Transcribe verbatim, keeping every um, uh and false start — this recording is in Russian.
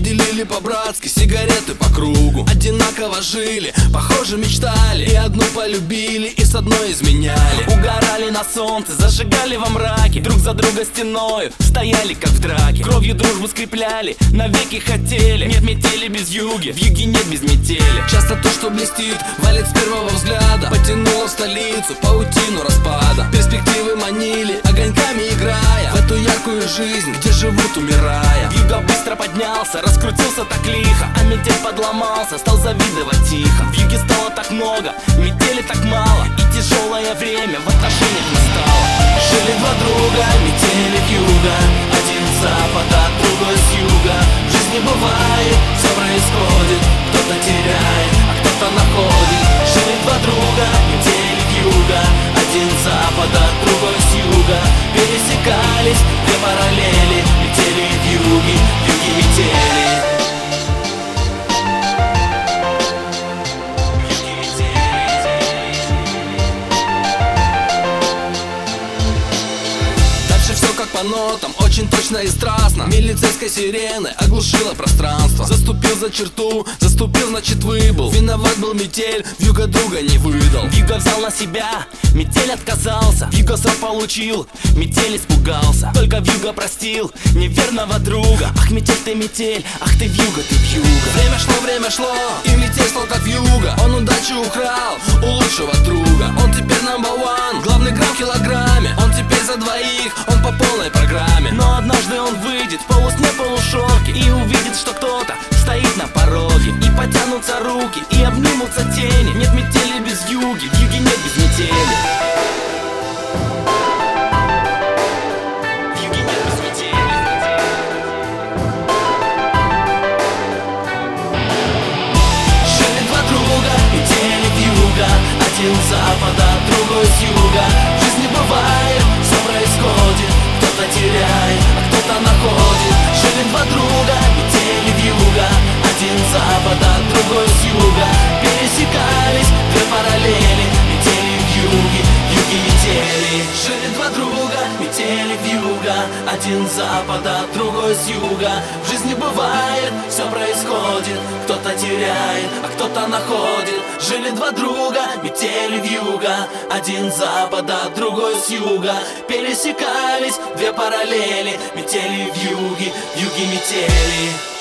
делили по-братски сигареты по кругу. Одинаково жили, похоже мечтали, и одну полюбили, и с одной изменяли. Угорали на солнце, зажигали во мраке, друг за друга стеною стояли как в драке. Кровью дружбу скрепляли, навеки хотели. Нет метели без юги, в юге нет без метели. Часто то, что блестит, валит с первого взгляда, потянуло в столицу паутину распада. Перспективы манили, огоньками играя в эту яркую жизнь, где живут умирая. Вьюга быстро поднялся, раскрутился так лихо, а метель подломался, стал завидовать тихо. В юге стало так много, метели так мало, и тяжелое время в отношениях настало. Жили два друга, метели вьюга, один с запада, другой с юга. В жизни бывает, все происходит, кто-то теряет, а кто-то находит. Жили два друга, метели вьюга, один с запада, другой с юга. Пересекались две параллели, метели вьюги, вьюги метели. По нотам, очень точно и страстно. Милицейской сирены оглушила пространство. Заступил за черту, заступил, значит выбыл. Виноват был метель, вьюга друга не выдал. Вьюга взял на себя, метель отказался. Вьюга срок получил, метель испугался. Только вьюга простил неверного друга. Ах, метель ты метель, ах ты вьюга, ты вьюга. Время шло, время шло, и метель стал как вьюга. Он удачу украл у лучшего друга. Он теперь number one, главный грамм в килограмме. Он теперь за двоих, он по полной программе. Но однажды он выйдет в полусне полушорке и увидит, что кто-то стоит на пороге. И потянутся руки, и обнимутся тени. Нет метели без вьюги, в юге нет без метели. В юге нет без метели. Жили два друга, метели вьюга, один с запада, другой с юга. В жизни бывает, все происходит, кто-то теряет, а кто-то находит. Жили два друга, метели вьюга, один с запада, другой с юга. Пересекались две параллели, метели вьюги, вьюги метели. Жили два друга, метели вьюга, один с запада, другой с юга. В жизни бывает, все происходит, кто-то теряет, а кто-то находит. Жили два друга, метели вьюга, один с запада, другой с юга. Пересекались две параллели, метели вьюги, вьюги метели.